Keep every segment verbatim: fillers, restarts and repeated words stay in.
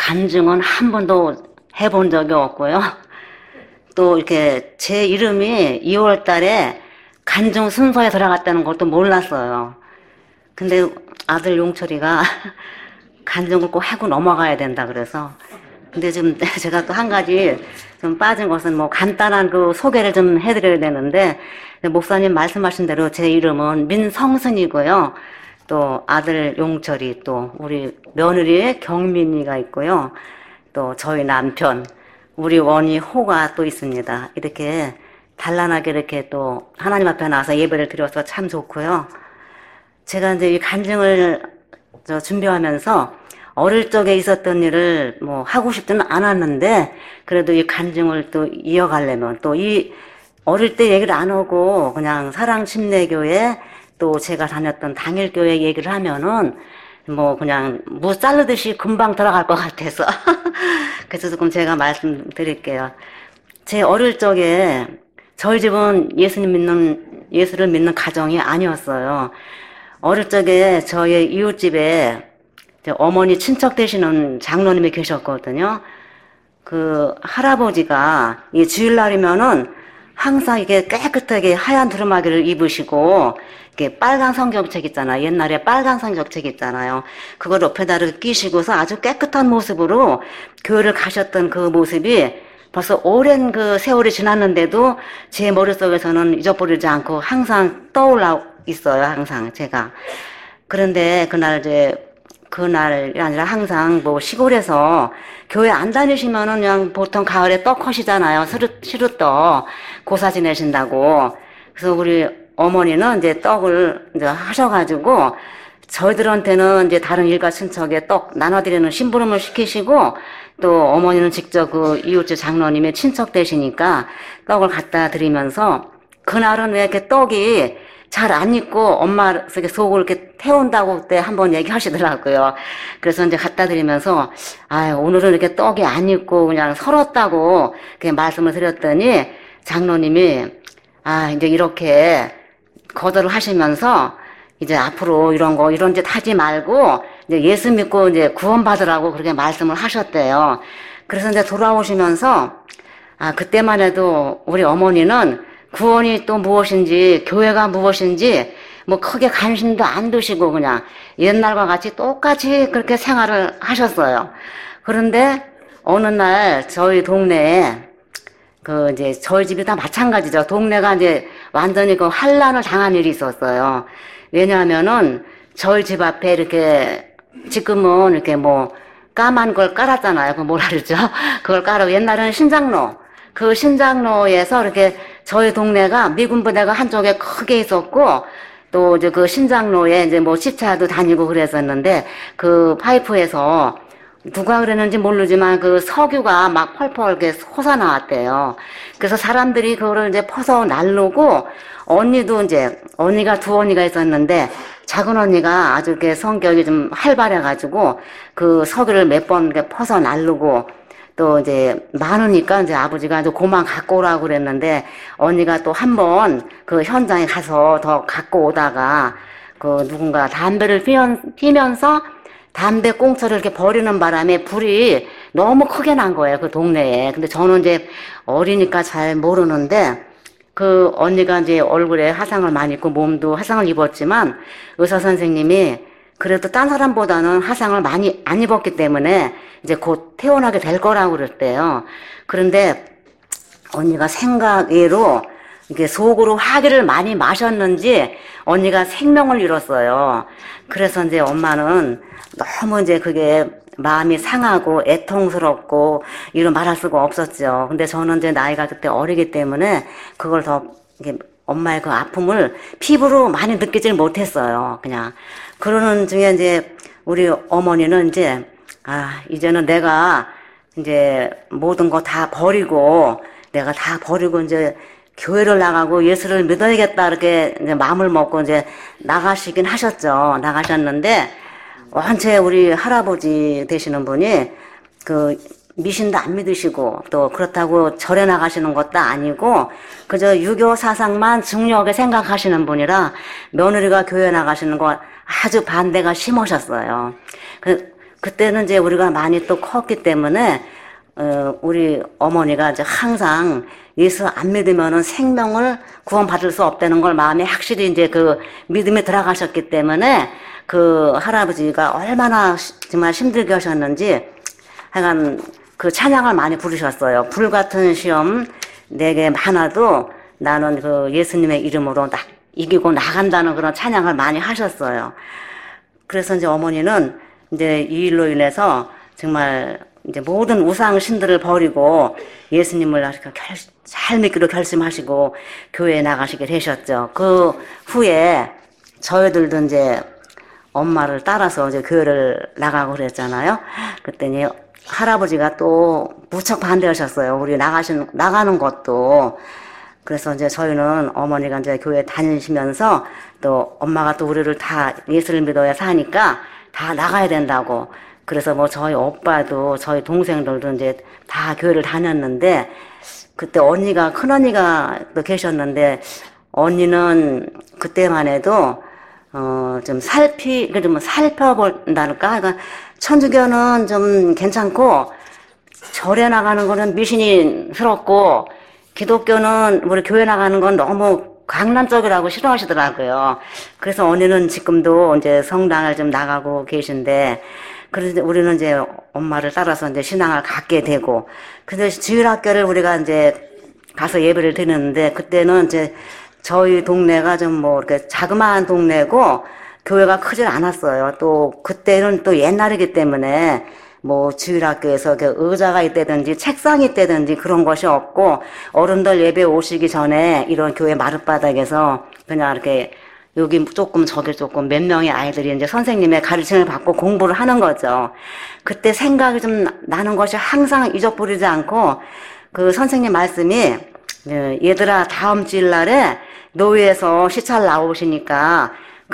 간증은 한 번도 해본 적이 없고요. 또 이렇게 제 이름이 이월 달에 간증 순서에 들어갔다는 것도 몰랐어요. 근데 아들 용철이가 간증을 꼭 하고 넘어가야 된다 그래서. 근데 지금 제가 또 한 가지 좀 빠진 것은 뭐 간단한 그 소개를 좀 해드려야 되는데, 목사님 말씀하신 대로 제 이름은 민성순이고요. 또 아들 용철이, 또 우리 며느리 경민이가 있고요. 또 저희 남편, 우리 원이 호가 또 있습니다. 이렇게 단란하게 이렇게 또 하나님 앞에 나와서 예배를 드려서 참 좋고요. 제가 이제 이 간증을 저 준비하면서 어릴 적에 있었던 일을 뭐 하고 싶지는 않았는데, 그래도 이 간증을 또 이어가려면, 또 이 어릴 때 얘기를 안 하고 그냥 사랑침례교회, 또 제가 다녔던 당일교회 얘기를 하면은 뭐 그냥 무 자르듯이 금방 들어갈 것 같아서 그래서 조금 제가 말씀드릴게요. 제 어릴 적에 저희 집은 예수님 믿는, 예수를 믿는 가정이 아니었어요. 어릴 적에 저희 이웃집에 어머니 친척 되시는 장로님이 계셨거든요. 그 할아버지가 이 주일날이면은 항상 이게 깨끗하게 하얀 두루마기를 입으시고, 이게 빨간 성경책 있잖아요. 옛날에 빨간 성경책 있잖아요. 그걸 옆에다 끼시고서 아주 깨끗한 모습으로 교회를 가셨던 그 모습이 벌써 오랜 그 세월이 지났는데도 제 머릿속에서는 잊어버리지 않고 항상 떠올라 있어요. 항상 제가. 그런데 그날 이제 그날이 아니라 항상 뭐 시골에서 교회 안 다니시면은 그냥 보통 가을에 떡 하시잖아요. 시루떡, 시루떡 고사 지내신다고. 그래서 우리 어머니는 이제 떡을 이제 하셔가지고 저희들한테는 이제 다른 일가 친척에 떡 나눠드리는 심부름을 시키시고, 또 어머니는 직접 그 이웃집 장로님의 친척 되시니까 떡을 갖다 드리면서, 그날은 왜 이렇게 떡이 잘 안 익고 엄마 속을 이렇게 태운다고 그때 한번 얘기하시더라고요. 그래서 이제 갖다 드리면서, 아유, 오늘은 이렇게 떡이 안 익고 그냥 설었다고 이렇게 말씀을 드렸더니 장로님이, 아, 이제 이렇게 거절을 하시면서 이제 앞으로 이런 거, 이런 짓 하지 말고 이제 예수 믿고 이제 구원받으라고 그렇게 말씀을 하셨대요. 그래서 이제 돌아오시면서, 아, 그때만 해도 우리 어머니는 구원이 또 무엇인지, 교회가 무엇인지 뭐 크게 관심도 안 두시고 그냥 옛날과 같이 똑같이 그렇게 생활을 하셨어요. 그런데 어느 날 저희 동네에 그 이제 저희 집이 다 마찬가지죠. 동네가 이제 완전히 그 환란을 당한 일이 있었어요. 왜냐하면은 저희 집 앞에 이렇게 지금은 이렇게 뭐 까만 걸 깔았잖아요. 그 뭐라 그러죠? 그걸 깔아. 옛날에는 신장로. 그 신장로에서 이렇게 저희 동네가 미군 부대가 한쪽에 크게 있었고, 또 이제 그 신장로에 이제 뭐 시차도 다니고 그랬었는데, 그 파이프에서 누가 그랬는지 모르지만 그 석유가 막 펄펄 이렇게 솟아 나왔대요. 그래서 사람들이 그거를 이제 퍼서 날르고, 언니도 이제, 언니가 두 언니가 있었는데, 작은 언니가 아주 이렇게 성격이 좀 활발해가지고, 그 석유를 몇 번 이렇게 퍼서 날르고, 또 이제 많으니까 이제 아버지가 이제 고만 갖고 오라고 그랬는데, 언니가 또 한 번 그 현장에 가서 더 갖고 오다가 그 누군가 담배를 피면서 담배 꽁초를 이렇게 버리는 바람에 불이 너무 크게 난 거예요, 그 동네에. 근데 저는 이제 어리니까 잘 모르는데, 그 언니가 이제 얼굴에 화상을 많이 입고 몸도 화상을 입었지만 의사 선생님이 그래도 딴 사람보다는 화상을 많이 안 입었기 때문에 이제 곧 퇴원하게 될 거라고 그랬대요. 그런데 언니가 생각외로 이게 속으로 화기를 많이 마셨는지 언니가 생명을 잃었어요. 그래서 이제 엄마는 너무 이제 그게 마음이 상하고 애통스럽고 이런 말할 수가 없었죠. 근데 저는 이제 나이가 그때 어리기 때문에 그걸 더 이게 엄마의 그 아픔을 피부로 많이 느끼질 못했어요. 그냥 그러는 중에 이제 우리 어머니는 이제 아 이제는 내가 이제 모든 거 다 버리고 내가 다 버리고 이제 교회를 나가고 예수를 믿어야겠다 이렇게 이제 마음을 먹고 이제 나가시긴 하셨죠. 나가셨는데 원체 우리 할아버지 되시는 분이 그 미신도 안 믿으시고 또 그렇다고 절에 나가시는 것도 아니고 그저 유교 사상만 중요하게 생각하시는 분이라 며느리가 교회 나가시는 거 아주 반대가 심하셨어요. 그, 그때는 이제 우리가 많이 또 컸기 때문에 어, 우리 어머니가 이제 항상 예수 안 믿으면은 생명을 구원받을 수 없다는 걸 마음에 확실히 이제 그 믿음에 들어가셨기 때문에 그 할아버지가 얼마나 정말 힘들게 하셨는지 하여간 그 찬양을 많이 부르셨어요. 불같은 시험 내게 많아도 나는 그 예수님의 이름으로 나, 이기고 나간다는 그런 찬양을 많이 하셨어요. 그래서 이제 어머니는 이제 이 일로 인해서 정말 이제 모든 우상 신들을 버리고 예수님을 결, 잘 믿기로 결심하시고 교회에 나가시게 되셨죠. 그 후에 저희들도 이제 엄마를 따라서 이제 교회를 나가고 그랬잖아요. 그랬더니 할아버지가 또 무척 반대하셨어요. 우리 나가시는, 나가는 것도. 그래서 이제 저희는 어머니가 이제 교회 다니시면서 또 엄마가 또 우리를 다 예수를 믿어야 사니까 다 나가야 된다고. 그래서 뭐 저희 오빠도 저희 동생들도 이제 다 교회를 다녔는데 그때 언니가, 큰 언니가 또 계셨는데 언니는 그때만 해도 어, 좀 살피, 그래도 뭐 살펴본다니까. 그러니까 천주교는 좀 괜찮고 절에 나가는 거는 미신이스럽고 기독교는 우리 교회 나가는 건 너무 강남적이라고 싫어하시더라고요. 그래서 언니는 지금도 이제 성당을 좀 나가고 계신데, 그래서 우리는 이제 엄마를 따라서 이제 신앙을 갖게 되고, 근데 주일학교를 우리가 이제 가서 예배를 드리는데, 그때는 이제 저희 동네가 좀 뭐 이렇게 자그마한 동네고, 교회가 크질 않았어요. 또, 그때는 또 옛날이기 때문에, 뭐 주일학교에서 의자가 있다든지 책상이 있다든지 그런 것이 없고 어른들 예배 오시기 전에 이런 교회 마룻바닥에서 그냥 이렇게 여기 조금 저기 조금 몇 명의 아이들이 이제 선생님의 가르침을 받고 공부를 하는 거죠. 그때 생각이 좀 나는 것이 항상 잊어버리지 않고 그 선생님 말씀이 얘들아 다음 주일날에 노회에서 시찰 나오시니까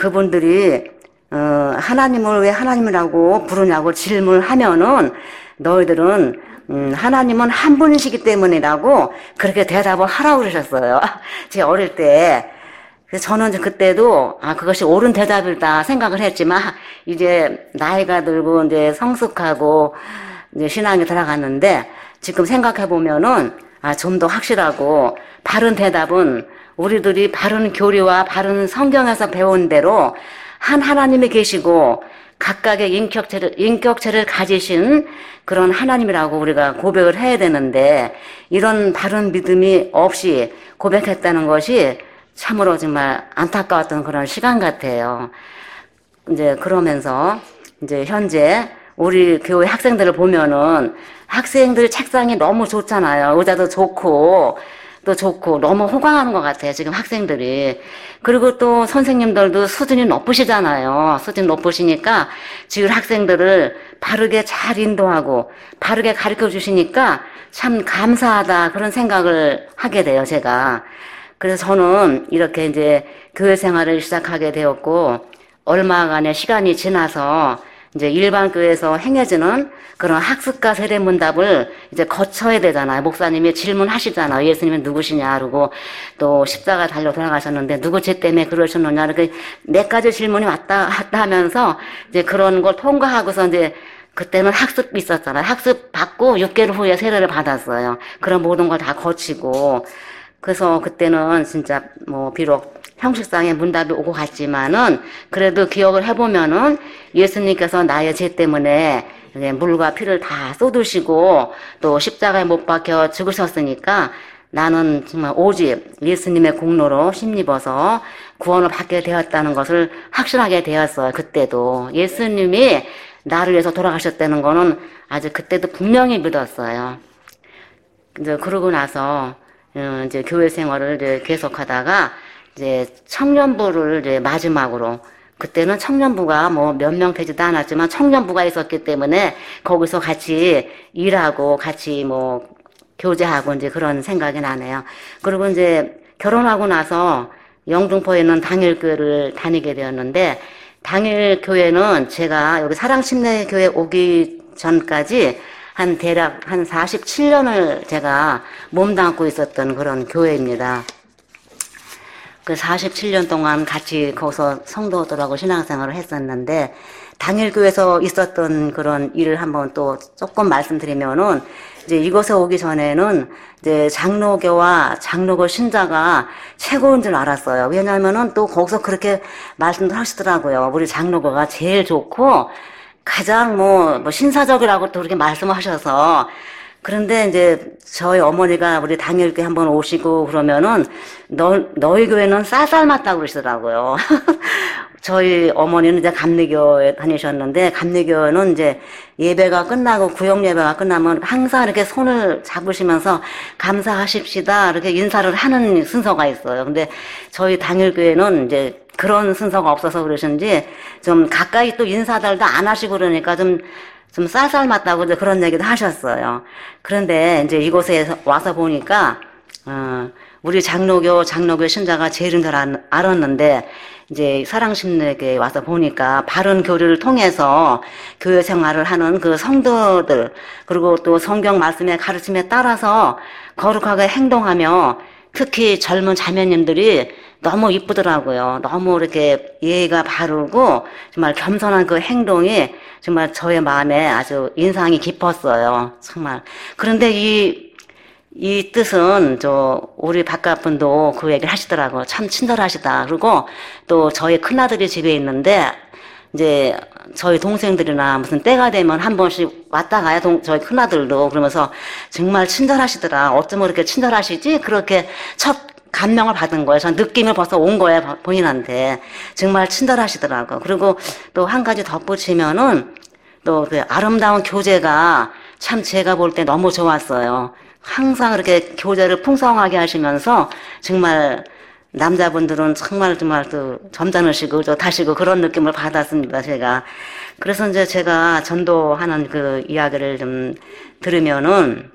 그분들이 어, 하나님을 왜 하나님이라고 부르냐고 질문하면은 너희들은 음, 하나님은 한 분이시기 때문이라고 그렇게 대답을 하라고 그러셨어요. 제 어릴 때. 그래서 저는 그때도 아 그것이 옳은 대답이다 생각을 했지만 이제 나이가 들고 이제 성숙하고 이제 신앙에 들어갔는데 지금 생각해 보면은 아 좀 더 확실하고 바른 대답은 우리들이 바른 교리와 바른 성경에서 배운 대로 한 하나님이 계시고 각각의 인격체를, 인격체를 가지신 그런 하나님이라고 우리가 고백을 해야 되는데 이런 바른 믿음이 없이 고백했다는 것이 참으로 정말 안타까웠던 그런 시간 같아요. 이제 그러면서 이제 현재 우리 교회 학생들을 보면은 학생들 책상이 너무 좋잖아요. 의자도 좋고 또 좋고 너무 호강하는 것 같아요. 지금 학생들이. 그리고 또 선생님들도 수준이 높으시잖아요. 수준이 높으시니까 지금 학생들을 바르게 잘 인도하고 바르게 가르쳐 주시니까 참 감사하다 그런 생각을 하게 돼요. 제가. 그래서 저는 이렇게 이제 교회 생활을 시작하게 되었고 얼마간의 시간이 지나서 이제 일반 교회에서 행해지는 그런 학습과 세례문답을 이제 거쳐야 되잖아요. 목사님이 질문하시잖아요. 예수님은 누구시냐, 그러고 또 십자가 달려 돌아가셨는데 누구 죄 때문에 그러셨느냐, 이렇게 몇 가지 질문이 왔다 갔다 하면서 이제 그런 걸 통과하고서 이제 그때는 학습이 있었잖아요. 학습 받고 육 개월 후에 세례를 받았어요. 그런 모든 걸 다 거치고. 그래서 그때는 진짜 뭐 비록 형식상의 문답이 오고 갔지만은 그래도 기억을 해보면은 예수님께서 나의 죄 때문에 물과 피를 다 쏟으시고 또 십자가에 못 박혀 죽으셨으니까 나는 정말 오직 예수님의 공로로 힘입어서 구원을 받게 되었다는 것을 확신하게 되었어요. 그때도 예수님이 나를 위해서 돌아가셨다는 거는 아주 그때도 분명히 믿었어요. 이제 그러고 나서 이제 교회 생활을 이제 계속하다가 이제 청년부를 이제 마지막으로 그때는 청년부가 뭐 몇 명 되지도 않았지만 청년부가 있었기 때문에 거기서 같이 일하고 같이 뭐 교제하고 이제 그런 생각이 나네요. 그리고 이제 결혼하고 나서 영등포에 있는 당일교회를 다니게 되었는데 당일교회는 제가 여기 사랑침례교회 오기 전까지 한 대략 한 사십칠 년을 제가 몸담고 있었던 그런 교회입니다. 그 사십칠 년 동안 같이 거기서 성도들하고 신앙생활을 했었는데 당일교회에서 있었던 그런 일을 한번 또 조금 말씀드리면은, 이제 이곳에 오기 전에는 이제 장로교와 장로교 신자가 최고인 줄 알았어요. 왜냐하면은 또 거기서 그렇게 말씀도 하시더라고요. 우리 장로교가 제일 좋고 가장 뭐, 뭐 신사적이라고 또 그렇게 말씀을 하셔서. 그런데 이제 저희 어머니가 우리 당일교회 한번 오시고 그러면은 너, 너희 교회는 쌀쌀맞다고 그러시더라고요. 저희 어머니는 이제 감리교에 다니셨는데, 감리교는 이제 예배가 끝나고 구역 예배가 끝나면 항상 이렇게 손을 잡으시면서 감사하십시다 이렇게 인사를 하는 순서가 있어요. 근데 저희 당일교회는 이제 그런 순서가 없어서 그러신지 좀 가까이 또 인사들도 안 하시고 그러니까 좀 좀 쌀쌀맞다고 이제 그런 얘기도 하셨어요. 그런데 이제 이곳에 와서 보니까 어, 우리 장로교 장로교 신자가 제일인 줄 알았는데, 이제 사랑심내에 와서 보니까 바른 교리를 통해서 교회 생활을 하는 그 성도들, 그리고 또 성경 말씀의 가르침에 따라서 거룩하게 행동하며, 특히 젊은 자매님들이 너무 이쁘더라고요. 너무 이렇게 예의가 바르고 정말 겸손한 그 행동이 정말 저의 마음에 아주 인상이 깊었어요. 정말. 그런데 이 이 뜻은 저 우리 바깥 분도 그 얘기를 하시더라고요. 참 친절하시다. 그리고 또 저희 큰아들이 집에 있는데 이제 저희 동생들이나 무슨 때가 되면 한 번씩 왔다 가요. 동, 저희 큰아들도. 그러면서 정말 친절하시더라. 어쩌면 그렇게 친절하시지? 그렇게 첫 감명을 받은 거예요. 전 느낌을 벌써 온 거예요. 본인한테. 정말 친절하시더라고요. 그리고 또 한 가지 덧붙이면은 또 그 아름다운 교제가 참 제가 볼 때 너무 좋았어요. 항상 그렇게 교제를 풍성하게 하시면서 정말 남자분들은 정말 정말 또 점잖으시고 좋다시고 그런 느낌을 받았습니다, 제가. 그래서 이제 제가 전도하는 그 이야기를 좀 들으면은,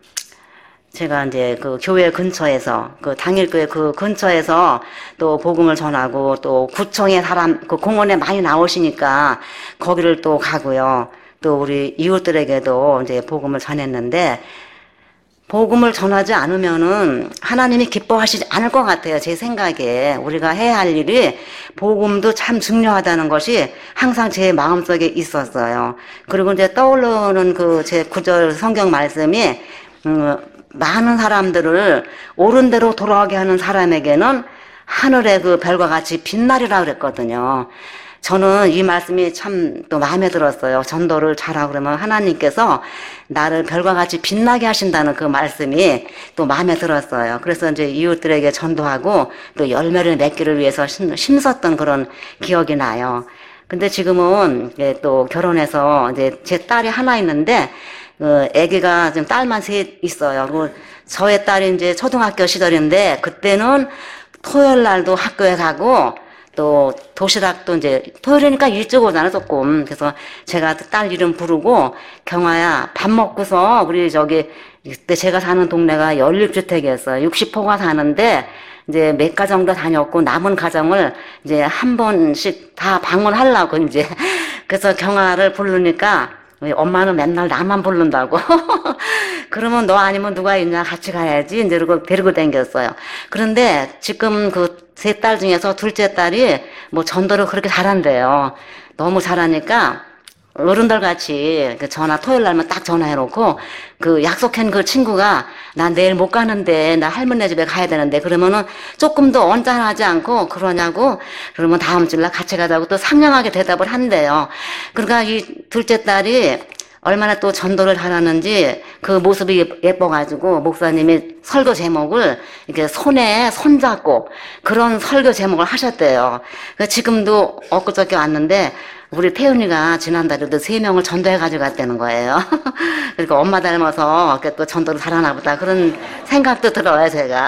제가 이제 그 교회 근처에서, 그 당일교회 그 근처에서 또 복음을 전하고, 또 구청에 사람, 그 공원에 많이 나오시니까 거기를 또 가고요. 또 우리 이웃들에게도 이제 복음을 전했는데, 복음을 전하지 않으면은 하나님이 기뻐하시지 않을 것 같아요. 제 생각에. 우리가 해야 할 일이 복음도 참 중요하다는 것이 항상 제 마음속에 있었어요. 그리고 이제 떠오르는 그 제 구절 성경 말씀이, 음, 많은 사람들을 옳은 대로 돌아가게 하는 사람에게는 하늘의 그 별과 같이 빛나리라 그랬거든요. 저는 이 말씀이 참 또 마음에 들었어요. 전도를 잘하고 그러면 하나님께서 나를 별과 같이 빛나게 하신다는 그 말씀이 또 마음에 들었어요. 그래서 이제 이웃들에게 전도하고 또 열매를 맺기를 위해서 힘썼던 그런 기억이 나요. 근데 지금은 이제 또 결혼해서 이제 제 딸이 하나 있는데, 그 아기가 지금 딸만 셋 있어요. 그 저의 딸이 이제 초등학교 시절인데, 그때는 토요일 날도 학교에 가고 또 도시락도 이제 토요일이니까 일찍 오잖아 조금. 그래서 제가 딸 이름 부르고, 경아야 밥 먹고서 우리 저기 그때 제가 사는 동네가 연립 주택이었어요. 육십 호가 사는데 이제 몇 가정도 다녔고 남은 가정을 이제 한 번씩 다 방문하려고 이제. 그래서 경아를 부르니까 엄마는 맨날 나만 부른다고. 그러면 너 아니면 누가 있냐, 같이 가야지. 이제 그러고 데리고 다녔어요. 그런데 지금 그 세 딸 중에서 둘째 딸이 뭐 전도를 그렇게 잘한대요. 너무 잘하니까 어른들 같이 그 전화 토요일 날만 딱 전화해놓고, 그 약속한 그 친구가 나 내일 못 가는데 나 할머니 집에 가야 되는데 그러면은 조금 더 언짢아하지 않고 그러냐고, 그러면 다음 주날 같이 가자고 또 상냥하게 대답을 한대요. 그러니까 이 둘째 딸이 얼마나 또 전도를 잘하는지 그 모습이 예뻐가지고 목사님이 설교 제목을 이렇게 손에 손잡고 그런 설교 제목을 하셨대요. 지금도 엊그저께 왔는데 우리 태훈이가 지난달에도 세 명을 전도해가지고 갔다는 거예요. 그러니까 엄마 닮아서 또 전도를 잘하나 보다 그런 생각도 들어요, 제가.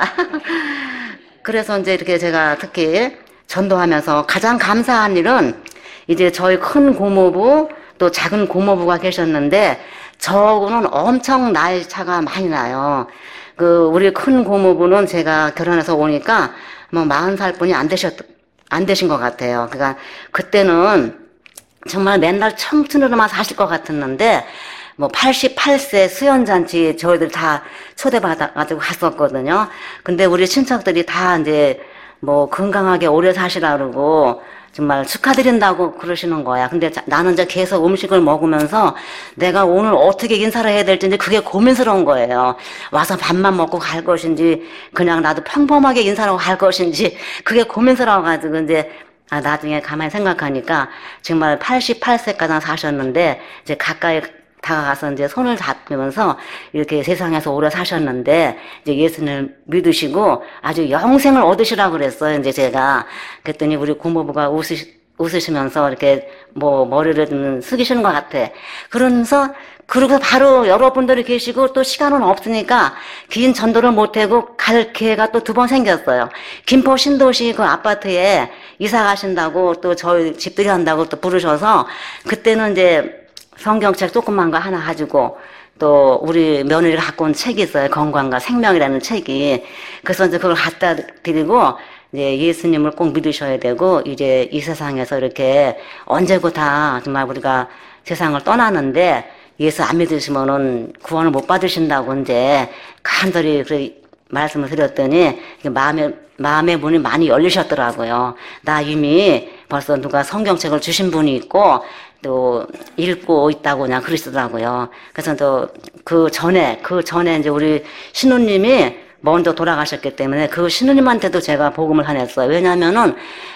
그래서 이제 이렇게 제가 특히 전도하면서 가장 감사한 일은, 이제 저희 큰 고모부 또 작은 고모부가 계셨는데 저하고는 엄청 나이 차가 많이 나요. 그 우리 큰 고모부는 제가 결혼해서 오니까 뭐 마흔 살 뿐이 안 되셨 안 되신 것 같아요. 그러니까 그때는 정말 맨날 청춘으로만 사실 것 같았는데 뭐 팔십팔 세 수연잔치 저희들 다 초대받아가지고 갔었거든요. 근데 우리 친척들이 다 이제 뭐 건강하게 오래 사시라 그러고 정말 축하드린다고 그러시는 거야. 근데 자, 나는 이제 계속 음식을 먹으면서 내가 오늘 어떻게 인사를 해야 될지 이제 그게 고민스러운 거예요. 와서 밥만 먹고 갈 것인지 그냥 나도 평범하게 인사하고 갈 것인지 그게 고민스러워가지고 이제 아, 나중에 가만히 생각하니까 정말 팔십팔 세까지 사셨는데 이제 가까이 다가가서 이제 손을 잡으면서 이렇게 세상에서 오래 사셨는데 이제 예수님을 믿으시고 아주 영생을 얻으시라고 그랬어요. 이제 제가 그랬더니 우리 고모부가 웃으시, 웃으시면서 이렇게 뭐 머리를 좀 숙이시는 것 같아. 그러면서 그러고 바로 여러분들이 계시고 또 시간은 없으니까 긴 전도를 못하고 갈 기회가 또 두 번 생겼어요. 김포 신도시 그 아파트에 이사 가신다고 또 저희 집들이 한다고 또 부르셔서 그때는 이제 성경책 조그만 거 하나 가지고 또 우리 며느리가 갖고 온 책이 있어요. 건강과 생명이라는 책이. 그래서 이제 그걸 갖다 드리고 이제 예수님을 꼭 믿으셔야 되고 이제 이 세상에서 이렇게 언제고 다 정말 우리가 세상을 떠나는데 예수 안 믿으시면은 구원을 못 받으신다고 이제 간절히 그 말씀을 드렸더니 마음에 마음의 문이 많이 열리셨더라고요. 나 이미 벌써 누가 성경책을 주신 분이 있고 또 읽고 있다고 그냥 그러시더라고요. 그래서 또 그 전에 그 전에 이제 우리 신우님이 먼저 돌아가셨기 때문에 그 신우님한테도 제가 복음을 전했어요. 왜냐하면은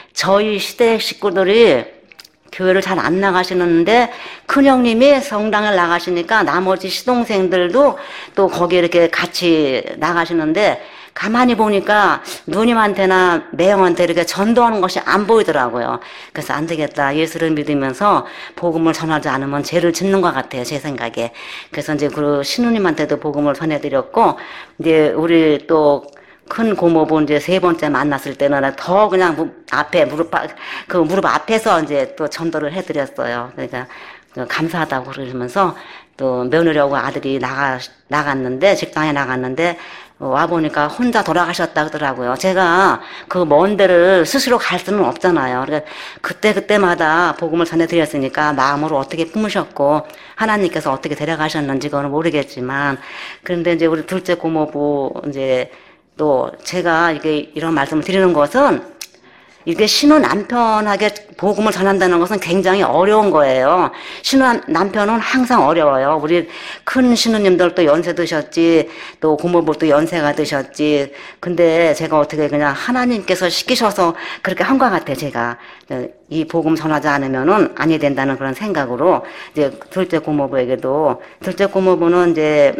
저희 시대 식구들이 교회를 잘 안 나가시는데 큰형님이 성당을 나가시니까 나머지 시동생들도 또 거기에 이렇게 같이 나가시는데 가만히 보니까 누님한테나 매형한테 이렇게 전도하는 것이 안 보이더라고요. 그래서 안 되겠다. 예수를 믿으면서 복음을 전하지 않으면 죄를 짓는 것 같아요. 제 생각에. 그래서 이제 그 신우님한테도 복음을 전해드렸고, 이제 우리 또 큰 고모부 이제 세 번째 만났을 때는 더 그냥 무, 앞에 무릎, 그 무릎 앞에서 이제 또 전도를 해드렸어요. 그러니까 감사하다고 그러면서 또 며느리하고 아들이 나가, 나갔는데, 직장에 나갔는데, 와보니까 혼자 돌아가셨다 그러더라고요. 제가 그 먼 데를 스스로 갈 수는 없잖아요. 그러니까 그때그때마다 복음을 전해드렸으니까 마음으로 어떻게 품으셨고, 하나님께서 어떻게 데려가셨는지 그건 모르겠지만, 그런데 이제 우리 둘째 고모부, 이제 또 제가 이게 이런 말씀을 드리는 것은 이게 신우 남편에게 복음을 전한다는 것은 굉장히 어려운 거예요. 신우 남편은 항상 어려워요. 우리 큰 신우님들도 연세 드셨지, 또 고모부도 연세가 드셨지. 근데 제가 어떻게 그냥 하나님께서 시키셔서 그렇게 한 것 같아요, 제가. 이 복음 전하지 않으면은 아니 된다는 그런 생각으로 이제 둘째 고모부에게도, 둘째 고모부는 이제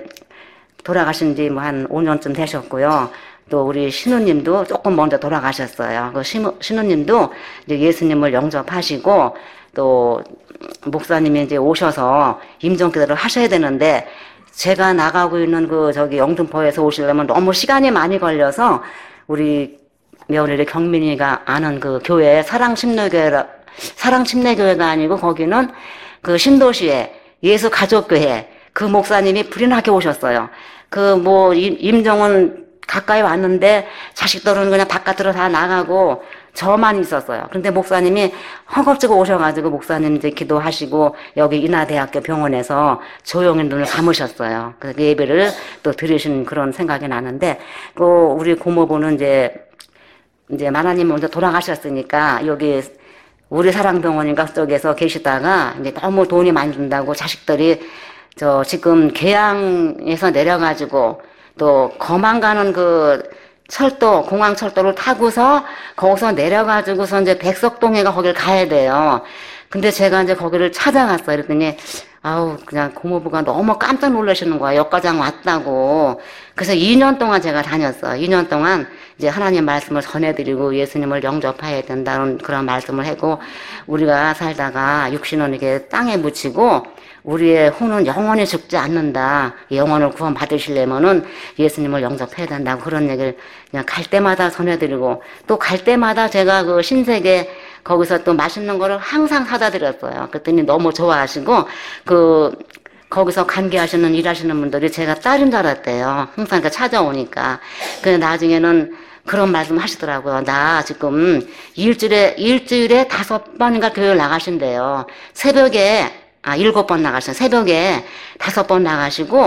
돌아가신 지 뭐 한 오 년쯤 되셨고요. 또 우리 신우님도 조금 먼저 돌아가셨어요. 그 신우, 신우님도 이제 예수님을 영접하시고 또 목사님이 이제 오셔서 임종기도를 하셔야 되는데 제가 나가고 있는 그 저기 영등포에서 오시려면 너무 시간이 많이 걸려서 우리 며느리 경민이가 아는 그 교회 사랑침례교회라 사랑침례교회가 아니고 거기는 그 신도시에 예수 가족교회 그 목사님이 불인하게 오셨어요. 그 뭐 임종은 가까이 왔는데 자식들은 그냥 바깥으로 다 나가고 저만 있었어요. 그런데 목사님이 허겁지겁 오셔가지고 목사님 이제 기도하시고 여기 인하대학교 병원에서 조용히 눈을 감으셨어요. 그래서 그 예배를 또 들으신 그런 생각이 나는데 그 우리 고모부는 이제 이제 하나님 먼저 돌아가셨으니까 여기 우리 사랑병원인가 쪽에서 계시다가 이제 너무 돈이 많이 든다고 자식들이 저 지금 계양에서 내려가지고 또 거만 가는 그 철도 공항 철도를 타고서 거기서 내려가지고서 이제 백석동에가 거길 가야 돼요. 근데 제가 이제 거기를 찾아갔어요. 그랬더니 아우 그냥 고모부가 너무 깜짝 놀라시는 거야. 역과장 왔다고. 그래서 이 년 동안 제가 다녔어요. 이 년 동안 이제 하나님 말씀을 전해드리고 예수님을 영접해야 된다는 그런 말씀을 하고 우리가 살다가 육신은 이게 땅에 묻히고 우리의 혼은 영원히 죽지 않는다. 영혼을 구원 받으시려면은 예수님을 영접해야 된다고 그런 얘기를 그냥 갈 때마다 전해드리고 또 갈 때마다 제가 그 신세계 거기서 또 맛있는 거를 항상 사다 드렸어요. 그랬더니 너무 좋아하시고 그 거기서 관계하시는 일하시는 분들이 제가 딸인 줄 알았대요. 항상 이렇게 찾아오니까. 근데 나중에는 그런 말씀 하시더라고요. 나 지금 일주일에 일주일에 다섯 번인가 교회를 나가신대요. 새벽에 아, 일곱 번 나가시고, 새벽에 다섯 번 나가시고,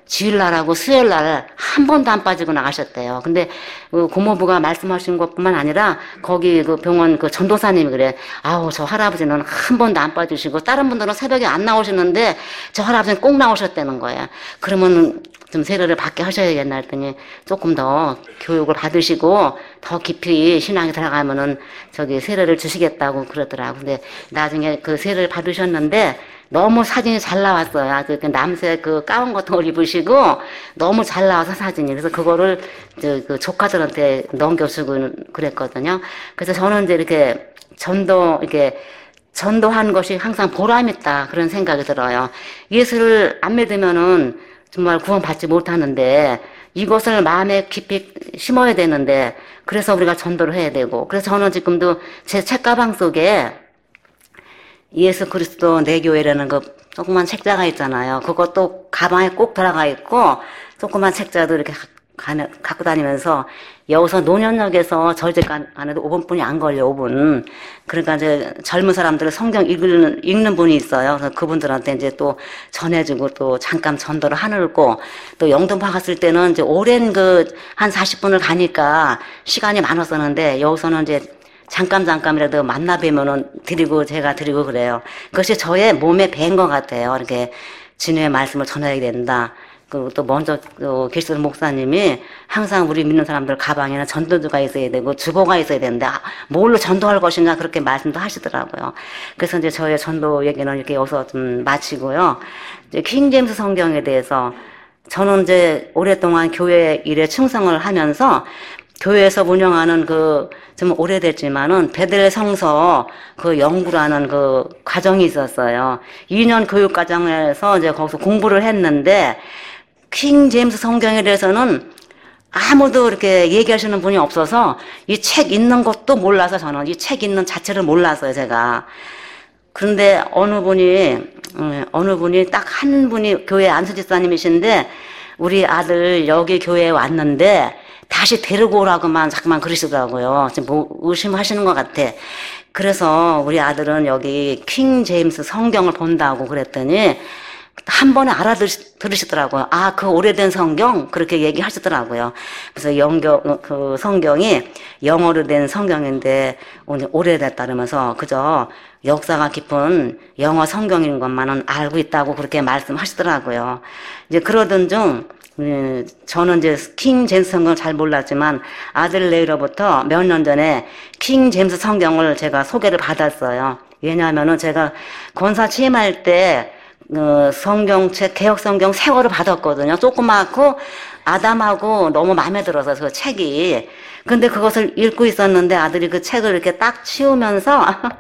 주일날하고 수요일날 한 번도 안 빠지고 나가셨대요. 근데 그 고모부가 말씀하신 것뿐만 아니라 거기 그 병원 그 전도사님이 그래. 아우 저 할아버지는 한 번도 안 빠지시고 다른 분들은 새벽에 안 나오시는데 저 할아버지는 꼭 나오셨다는 거야. 그러면 좀 세례를 받게 하셔야겠나 했더니 조금 더 교육을 받으시고 더 깊이 신앙에 들어가면은 저기 세례를 주시겠다고 그러더라고. 근데 나중에 그 세례를 받으셨는데 너무 사진이 잘 나왔어요. 아주 그 남색 그 가운 같은 걸 입으시고 너무 잘 나와서 사진이. 그래서 그거를 저 그 조카들한테 넘겨주고 그랬거든요. 그래서 저는 이제 이렇게 전도 이렇게 전도한 것이 항상 보람있다 그런 생각이 들어요. 예수를 안 믿으면은 정말 구원받지 못하는데 이것을 마음에 깊이 심어야 되는데 그래서 우리가 전도를 해야 되고 그래서 저는 지금도 제 책가방 속에 예수 그리스도 내 교회라는 그 조그만 책자가 있잖아요. 그것도 가방에 꼭 들어가 있고 조그만 책자도 이렇게 갖고 다니면서 여기서 노년역에서 저희 집 가는데 오 분뿐이 안 걸려. 오 분. 그러니까 이제 젊은 사람들 성경 읽는, 읽는 분이 있어요. 그래서 그분들한테 이제 또 전해주고 또 잠깐 전도를 하늘고 또 영등포 갔을 때는 이제 오랜 그 한 사십 분을 가니까 시간이 많았었는데 여기서는 이제 잠깐 잠깐이라도 만나 뵈면은 드리고 제가 드리고 그래요. 그것이 저의 몸에 밴 것 같아요. 이렇게 진우의 말씀을 전해야 된다. 그 또 먼저 또 계시던 목사님이 항상 우리 믿는 사람들 가방에는 전도주가 있어야 되고 주보가 있어야 되는데 아, 뭘로 전도할 것인가 그렇게 말씀도 하시더라고요. 그래서 이제 저의 전도 얘기는 이렇게 여기서 좀 마치고요. 이제 킹 제임스 성경에 대해서 저는 이제 오랫동안 교회 일에 충성을 하면서 교회에서 운영하는 그 좀 오래됐지만은 베델 성서 그 연구라는 그 과정이 있었어요. 이 년 교육 과정에서 이제 거기서 공부를 했는데 킹 제임스 성경에 대해서는 아무도 이렇게 얘기하시는 분이 없어서 이 책 읽는 것도 몰라서 저는 이 책 읽는 자체를 몰랐어요, 제가. 그런데 어느 분이, 어느 분이 딱 한 분이 교회 안수집사님이신데 우리 아들 여기 교회에 왔는데 다시 데리고 오라고만 자꾸만 그러시더라고요. 지금 뭐 의심하시는 것 같아. 그래서 우리 아들은 여기 킹 제임스 성경을 본다고 그랬더니 한 번에 알아들으시더라고요. 아, 그 오래된 성경? 그렇게 얘기하시더라고요. 그래서 영경, 그 성경이 영어로 된 성경인데 오래됐다면서 그저 역사가 깊은 영어 성경인 것만은 알고 있다고 그렇게 말씀하시더라고요. 이제 그러던 중 음, 저는 이제 킹 제임스 성경을 잘 몰랐지만 아들 내로부터 몇 년 전에 킹 제임스 성경을 제가 소개를 받았어요. 왜냐하면은 제가 권사 취임할 때 어, 성경책 개혁 성경 세월을 받았거든요. 조그맣고 아담하고 너무 마음에 들어서 그 책이. 근데 그것을 읽고 있었는데 아들이 그 책을 이렇게 딱 치우면서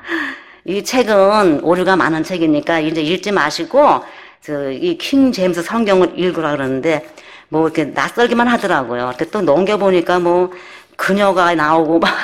이 책은 오류가 많은 책이니까 이제 읽지 마시고 이 킹 제임스 성경을 읽으라 그러는데 뭐 이렇게 낯설기만 하더라고요. 이렇게 또 넘겨보니까 뭐 그녀가 나오고 막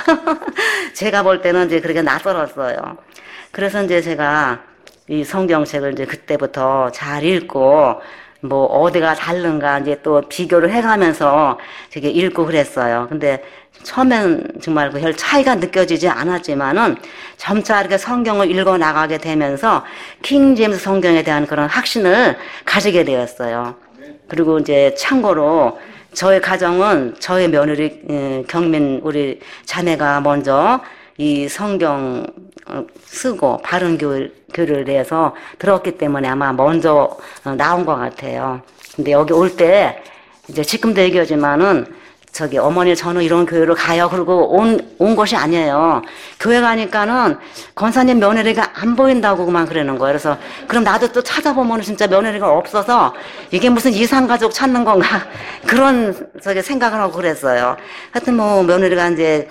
제가 볼 때는 이제 그렇게 낯설었어요. 그래서 이제 제가 이 성경책을 이제 그때부터 잘 읽고 뭐 어디가 다른가 이제 또 비교를 해가면서 되게 읽고 그랬어요. 근데 처음엔 정말 그 별 차이가 느껴지지 않았지만은 점차 이렇게 성경을 읽어 나가게 되면서 킹 제임스 성경에 대한 그런 확신을 가지게 되었어요. 그리고 이제 참고로 저희 가정은 저희 며느리 경민 우리 자매가 먼저 이 성경 쓰고 바른 교를, 교를 내서 들었기 때문에 아마 먼저 나온 것 같아요. 근데 여기 올 때 이제 지금도 얘기하지만은 저기 어머니 저는 이런 교회로 가요. 그러고 온, 온 것이 아니에요. 교회 가니까는 권사님 며느리가 안 보인다고만 그러는 거예요. 그래서 그럼 나도 또 찾아보면 진짜 며느리가 없어서 이게 무슨 이산가족 찾는 건가 그런 저기 생각을 하고 그랬어요. 하여튼 뭐 며느리가 이제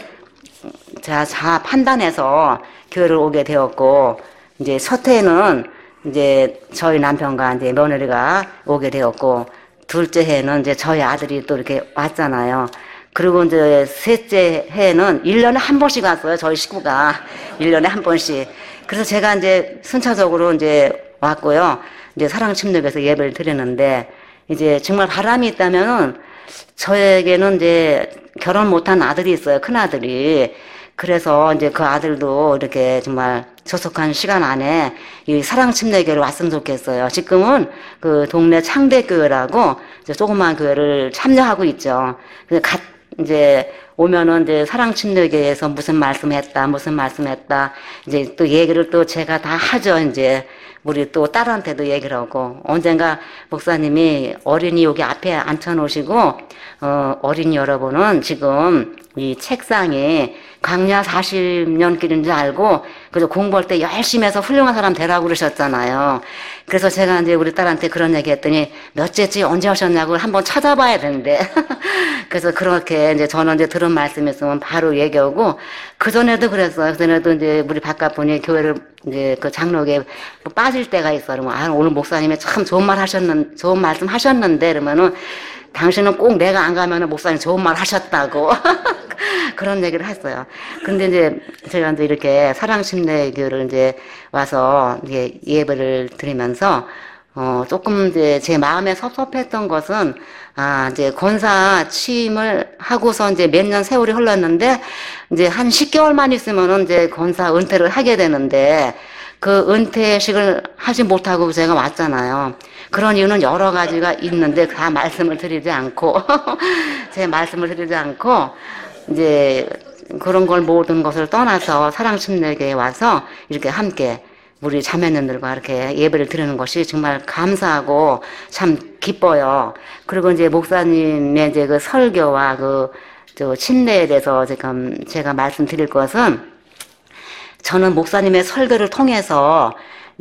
자, 자 판단해서 교회를 오게 되었고 이제 첫해는 이제 저희 남편과 이제 며느리가 오게 되었고 둘째 해는 이제 저희 아들이 또 이렇게 왔잖아요. 그리고 이제 셋째 해는 일 년에 한 번씩 왔어요. 저희 식구가. 일 년에 한 번씩. 그래서 제가 이제 순차적으로 이제 왔고요. 이제 사랑침례에서 예배를 드리는데 이제 정말 바람이 있다면은 저에게는 이제 결혼 못한 아들이 있어요. 큰아들이. 그래서 이제 그 아들도 이렇게 정말 조속한 시간 안에 이 사랑침례교회를 왔으면 좋겠어요. 지금은 그 동네 창대교회라고 이제 조그만 교회를 참여하고 있죠. 근데 갓 이제 오면은 이제 사랑침례교회에서 무슨 말씀했다, 무슨 말씀했다, 이제 또 얘기를 또 제가 다 하죠. 이제 우리 또 딸한테도 얘기를 하고, 언젠가 목사님이 어린이 여기 앞에 앉혀놓으시고, 어, 어린이 여러분은 지금 이 책상이 광야 사십 년 길인 줄 알고, 그래서 공부할 때 열심히 해서 훌륭한 사람 되라고 그러셨잖아요. 그래서 제가 이제 우리 딸한테 그런 얘기 했더니, 몇째지 언제 하셨냐고 한번 찾아봐야 되는데. 그래서 그렇게 이제 저는 이제 들은 말씀 있으면 바로 얘기하고, 그전에도 그랬어요. 그전에도 이제 우리 바깥 분이 교회를 이제 그 장로교에 빠질 때가 있어. 그러면, 아, 오늘 목사님이 참 좋은 말 하셨는, 좋은 말씀 하셨는데, 그러면은, 당신은 꼭 내가 안 가면은 목사님 좋은 말 하셨다고. 그런 얘기를 했어요. 근데 이제 제가 이제 이렇게 사랑침례교를 이제 와서 이제 예배를 드리면서, 어, 조금 이제 제 마음에 섭섭했던 것은, 아, 이제 권사 취임을 하고서 이제 몇 년 세월이 흘렀는데, 이제 한 십 개월만 있으면은 이제 권사 은퇴를 하게 되는데, 그 은퇴식을 하지 못하고 제가 왔잖아요. 그런 이유는 여러 가지가 있는데 다 말씀을 드리지 않고, 제 말씀을 드리지 않고, 이제 그런 걸 모든 것을 떠나서 사랑침례교회에 와서 이렇게 함께 우리 자매님들과 이렇게 예배를 드리는 것이 정말 감사하고 참 기뻐요. 그리고 이제 목사님의 이제 그 설교와 그 저 침례에 대해서 지금 제가 말씀드릴 것은, 저는 목사님의 설교를 통해서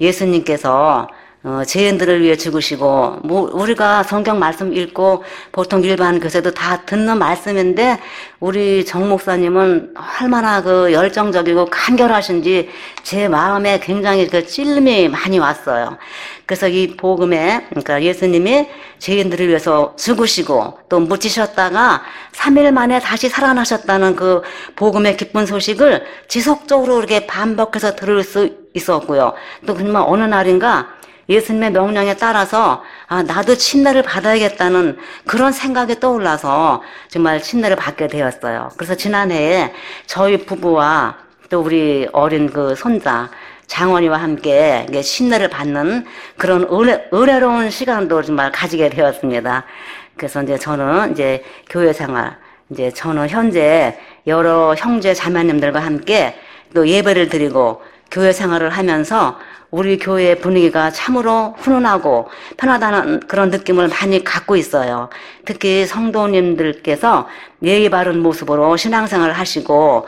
예수님께서 어, 죄인들을 위해 죽으시고, 뭐, 우리가 성경 말씀 읽고, 보통 일반 교세도 다 듣는 말씀인데, 우리 정 목사님은 얼마나 그 열정적이고 간결하신지 제 마음에 굉장히 그 찔림이 많이 왔어요. 그래서 이 복음에, 그러니까 예수님이 죄인들을 위해서 죽으시고, 또 묻히셨다가 삼 일 만에 다시 살아나셨다는 그 복음의 기쁜 소식을 지속적으로 이렇게 반복해서 들을 수 있었고요. 또 정말 어느 날인가, 예수님의 명령에 따라서 아 나도 침례를 받아야겠다는 그런 생각이 떠올라서 정말 침례를 받게 되었어요. 그래서 지난해에 저희 부부와 또 우리 어린 그 손자 장원이와 함께 침례를 받는 그런 은혜, 은혜로운 시간도 정말 가지게 되었습니다. 그래서 이제 저는 이제 교회 생활, 이제 저는 현재 여러 형제 자매님들과 함께 또 예배를 드리고 교회 생활을 하면서 우리 교회의 분위기가 참으로 훈훈하고 편하다는 그런 느낌을 많이 갖고 있어요. 특히 성도님들께서 예의 바른 모습으로 신앙생활을 하시고,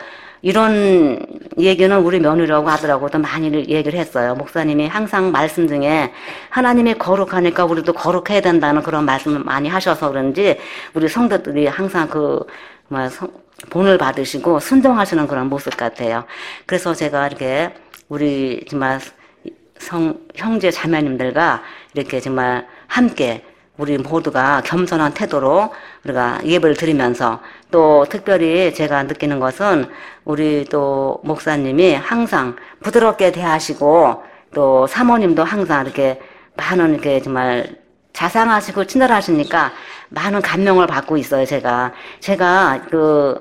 이런 얘기는 우리 며느리라고 하더라고도 많이 얘기를 했어요. 목사님이 항상 말씀 중에 하나님이 거룩하니까 우리도 거룩해야 된다는 그런 말씀을 많이 하셔서 그런지 우리 성도들이 항상 그 뭐 본을 받으시고 순종하시는 그런 모습 같아요. 그래서 제가 이렇게 우리 정말 성, 형제 자매님들과 이렇게 정말 함께 우리 모두가 겸손한 태도로 우리가 예배를 드리면서, 또 특별히 제가 느끼는 것은 우리 또 목사님이 항상 부드럽게 대하시고, 또 사모님도 항상 이렇게 많은 이렇게 정말 자상하시고 친절하시니까 많은 감명을 받고 있어요. 제가 제가 그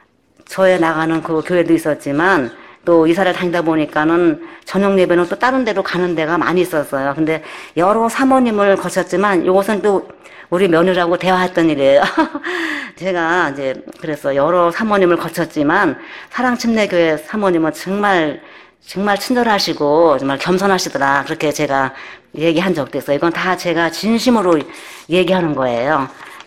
저에 나가는 그 교회도 있었지만 또 이사를 다니다 보니까는 저녁 예배는 또 다른 데로 가는 데가 많이 있었어요. 근데 여러 사모님을 거쳤지만 이것은 또 우리 며느리하고 대화했던 일이에요. 제가 이제 그래서 여러 사모님을 거쳤지만 사랑침례교회 사모님은 정말 정말 친절하시고 정말 겸손하시더라. 그렇게 제가 얘기한 적도 있어요. 이건 다 제가 진심으로 얘기하는 거예요.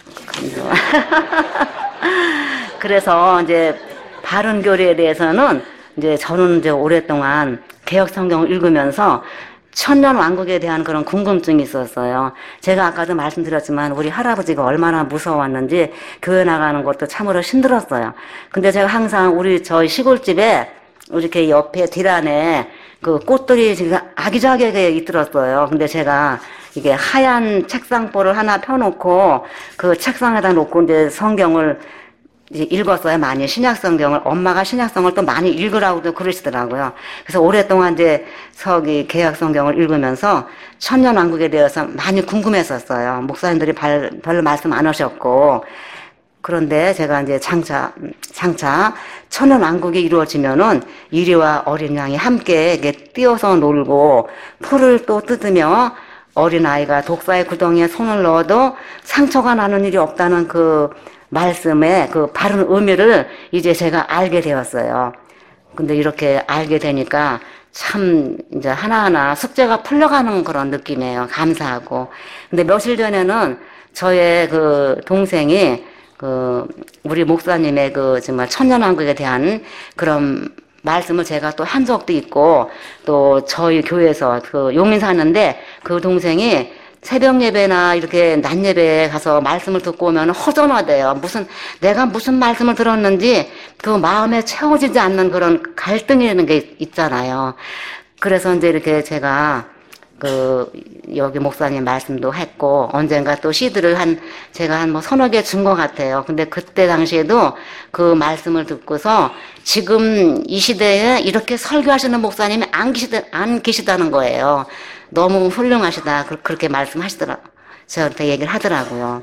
그래서 이제 바른 교리에 대해서는 이제 저는 이제 오랫동안 개혁 성경을 읽으면서 천년 왕국에 대한 그런 궁금증이 있었어요. 제가 아까도 말씀드렸지만 우리 할아버지가 얼마나 무서웠는지 교회 나가는 것도 참으로 힘들었어요. 근데 제가 항상 우리 저희 시골집에 이렇게 옆에 뒷안에 그 꽃들이 지금 아기자기하게 있더라고요. 근데 제가 이게 하얀 책상보를 하나 펴놓고 그 책상에다 놓고 이제 성경을 이제 읽었어요. 많이 신약 성경을. 엄마가 신약 성경을 또 많이 읽으라고도 그러시더라고요. 그래서 오랫동안 이제 서기 개혁 성경을 읽으면서 천년 왕국에 대해서 많이 궁금했었어요. 목사님들이 별, 별로 말씀 안 하셨고, 그런데 제가 이제 장차, 장차 천연왕국이 이루어지면은 이리와 어린 양이 함께 이렇게 뛰어서 놀고 풀을 또 뜯으며 어린아이가 독사의 구덩이에 손을 넣어도 상처가 나는 일이 없다는 그 말씀의 그 바른 의미를 이제 제가 알게 되었어요. 근데 이렇게 알게 되니까 참 이제 하나하나 숙제가 풀려가는 그런 느낌이에요. 감사하고. 근데 며칠 전에는 저의 그 동생이 그 우리 목사님의 그 정말 천년왕국에 대한 그런 말씀을 제가 또 한 적도 있고, 또 저희 교회에서 그 용인 사는데 그 동생이 새벽 예배나 이렇게 낮 예배에 가서 말씀을 듣고 오면 허전하대요. 무슨 내가 무슨 말씀을 들었는지 그 마음에 채워지지 않는 그런 갈등이라는 게 있잖아요. 그래서 이제 이렇게 제가 그 여기 목사님 말씀도 했고, 언젠가 또 씨디를 한 제가 한 뭐 서너 개 준 것 같아요. 근데 그때 당시에도 그 말씀을 듣고서 지금 이 시대에 이렇게 설교하시는 목사님이 안 계시다, 안 계시다는 거예요. 너무 훌륭하시다. 그렇게 말씀하시더라. 저한테 얘기를 하더라고요.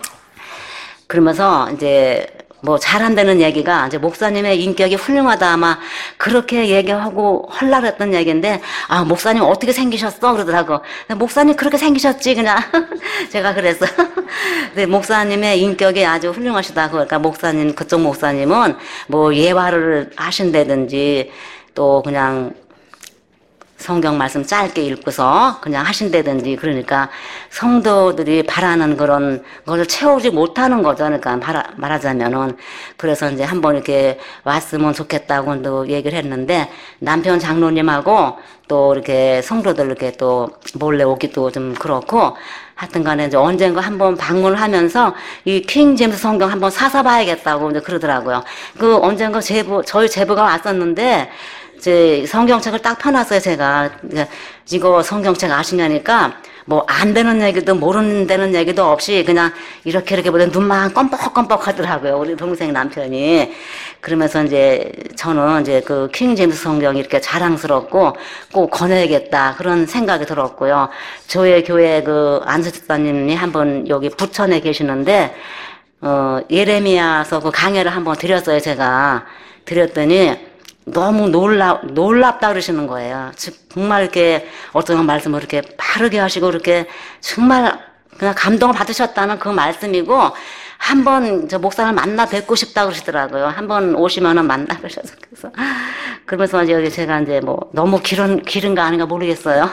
그러면서 이제 뭐 잘한다는 얘기가 이제 목사님의 인격이 훌륭하다 아마 그렇게 얘기하고 헐랄했던 얘기인데, 아 목사님 어떻게 생기셨어 그러더라고. 목사님 그렇게 생기셨지 그냥 제가 그랬어. 근데 목사님의 인격이 아주 훌륭하시다. 그러니까 목사님 그쪽 목사님은 뭐 예화를 하신다든지 또 그냥 성경 말씀 짧게 읽고서 그냥 하신다든지, 그러니까 성도들이 바라는 그런 걸 채우지 못하는 거죠. 그러니까 말하자면은. 그래서 이제 한번 이렇게 왔으면 좋겠다고 또 얘기를 했는데, 남편 장로님하고 또 이렇게 성도들 이렇게 또 몰래 오기도 좀 그렇고, 하여튼 간에 이제 언젠가 한번 방문을 하면서 이 킹 제임스 성경 한번 사서 봐야겠다고 이제 그러더라고요. 그 언젠가 제부, 저희 제부가 왔었는데, 제 성경책을 딱 펴놨어요, 제가. 이거 성경책 아시냐니까, 뭐, 안 되는 얘기도 모르는 되는 얘기도 없이 그냥 이렇게 이렇게 보더니 눈만 껌뻑껌뻑 하더라고요, 우리 동생 남편이. 그러면서 이제 저는 이제 그 킹 제임스 성경이 이렇게 자랑스럽고 꼭 권해야겠다, 그런 생각이 들었고요. 저희 교회 그 안수집사님이 한번 여기 부천에 계시는데, 어, 예레미야서 그 강해를 한번 드렸어요, 제가. 드렸더니, 너무 놀라, 놀랍다 그러시는 거예요. 정말 이렇게 어떤 말씀을 이렇게 바르게 하시고 이렇게 정말 그냥 감동을 받으셨다는 그 말씀이고, 한번 저 목사를 만나 뵙고 싶다 그러시더라고요. 한번 오시면은 만나 그러셔서. 그래서 그러면서 이제 제가 이제 뭐 너무 길은, 길은가 아닌가 모르겠어요.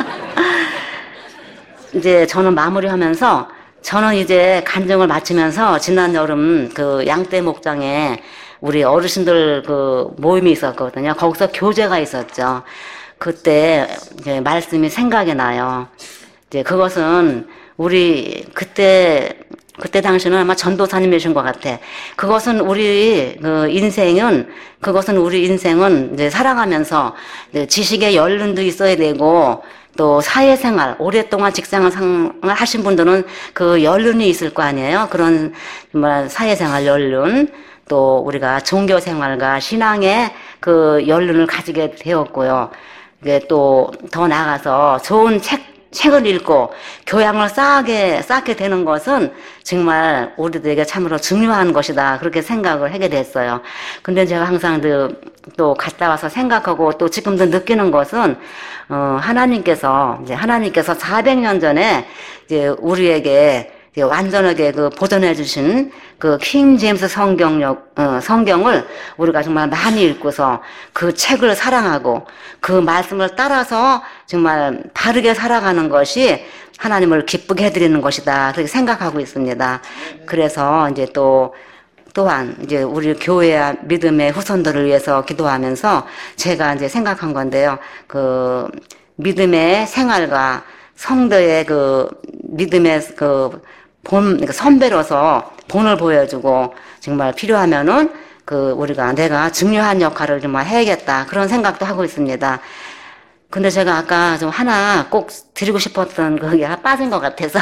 이제 저는 마무리하면서, 저는 이제 간증을 마치면서 지난 여름 그 양떼 목장에 우리 어르신들 그 모임이 있었거든요. 거기서 교제가 있었죠. 그때 이제 말씀이 생각이 나요. 이제 그것은 우리 그때 그때 당시는 아마 전도사님이신 것 같아. 그것은 우리 그 인생은 그것은 우리 인생은 이제 살아가면서 이제 지식의 연륜도 있어야 되고, 또 사회생활, 오랫동안 직장을 하신 분들은 그 연륜이 있을 거 아니에요. 그런 정말 사회생활 연륜, 또 우리가 종교생활과 신앙의 그 연륜을 가지게 되었고요. 이제 또 더 나아가서 좋은 책, 책을 읽고 교양을 쌓게, 쌓게 되는 것은 정말 우리들에게 참으로 중요한 것이다, 그렇게 생각을 하게 됐어요. 근데 제가 항상 그, 또 갔다 와서 생각하고 또 지금도 느끼는 것은, 어, 하나님께서, 이제 하나님께서 사백 년 전에 이제 우리에게 완전하게 그 보존해 주신 그 킹 제임스 성경력, 어, 성경을 우리가 정말 많이 읽고서 그 책을 사랑하고 그 말씀을 따라서 정말 바르게 살아가는 것이 하나님을 기쁘게 해드리는 것이다, 그렇게 생각하고 있습니다. 그래서 이제 또 또한 이제 우리 교회와 믿음의 후손들을 위해서 기도하면서 제가 이제 생각한 건데요. 그 믿음의 생활과 성도의 그 믿음의 그 본, 그러니까 선배로서 본을 보여주고 정말 필요하면은 그 우리가 내가 중요한 역할을 좀 해야겠다, 그런 생각도 하고 있습니다. 근데 제가 아까 좀 하나 꼭 드리고 싶었던 그게 빠진 것 같아서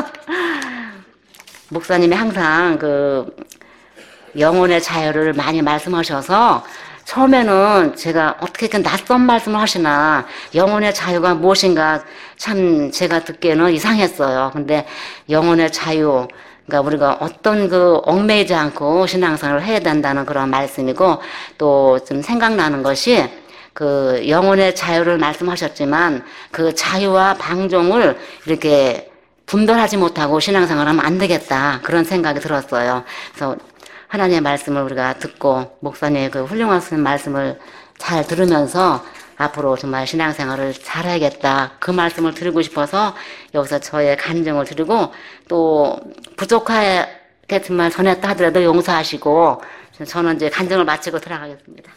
목사님이 항상 그 영혼의 자유를 많이 말씀하셔서 처음에는 제가 어떻게 이렇게 낯선 말씀을 하시나, 영혼의 자유가 무엇인가 참 제가 듣기에는 이상했어요. 근데 영혼의 자유, 그러니까 우리가 어떤 그 얽매이지 않고 신앙생활을 해야 된다는 그런 말씀이고, 또 좀 생각나는 것이 그 영혼의 자유를 말씀하셨지만 그 자유와 방종을 이렇게 분별하지 못하고 신앙생활을 하면 안 되겠다, 그런 생각이 들었어요. 그래서 하나님의 말씀을 우리가 듣고 목사님의 그 훌륭하신 말씀을 잘 들으면서 앞으로 정말 신앙생활을 잘해야겠다, 그 말씀을 드리고 싶어서 여기서 저의 간증을 드리고, 또 부족하겠지만 전했다 하더라도 용서하시고, 저는 이제 간증을 마치고 들어가겠습니다.